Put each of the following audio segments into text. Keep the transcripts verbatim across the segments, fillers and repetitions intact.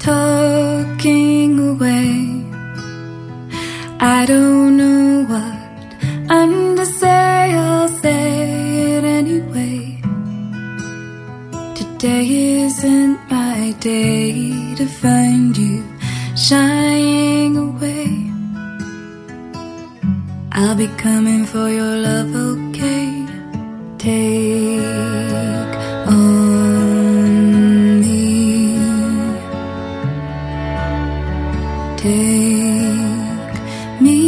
talking away. I don't know what I'm to say, I'll say it anyway. Today isn't my day to find you shying away. I'll be coming for your love, okay? Take on me. Take me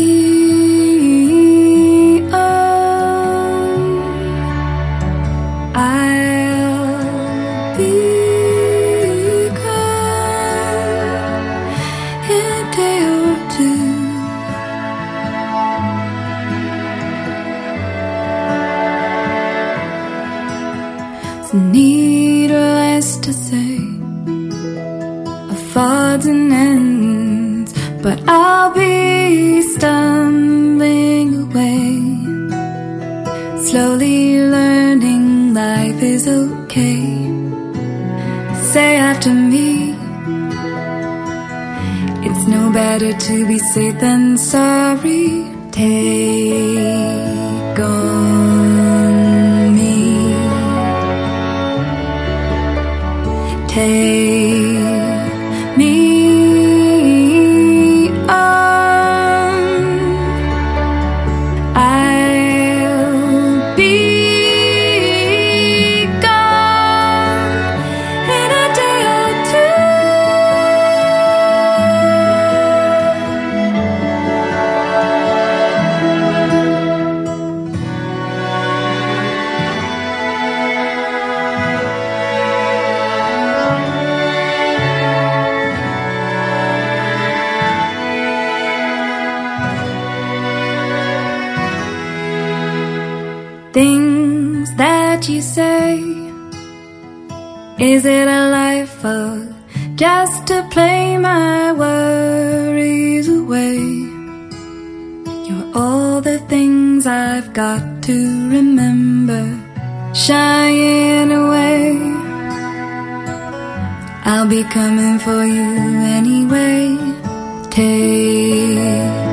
on. I'll be gone in a day or two. Needless to say, of odds and ends, but I'll be stumbling away, slowly learning life is okay. Say after me, it's no better to be safe than sorry. Take on me. Take me on. I'll be gone in a day or two. Things that you say, is it a life or just to play my worries away? You're all the things I've got to remember, shying away. I'll be coming for you anyway. Take